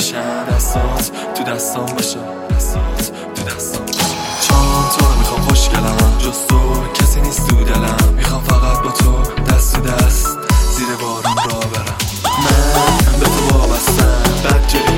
بشن، دستات تو دستام باشه، دستات تو دستام باشه. چون تو رو میخوام خوشگلم، جز تو کسی نیست تو دلم. میخوام فقط با تو دست تو دست زیر بارون را برم. من به تو وابستم، بد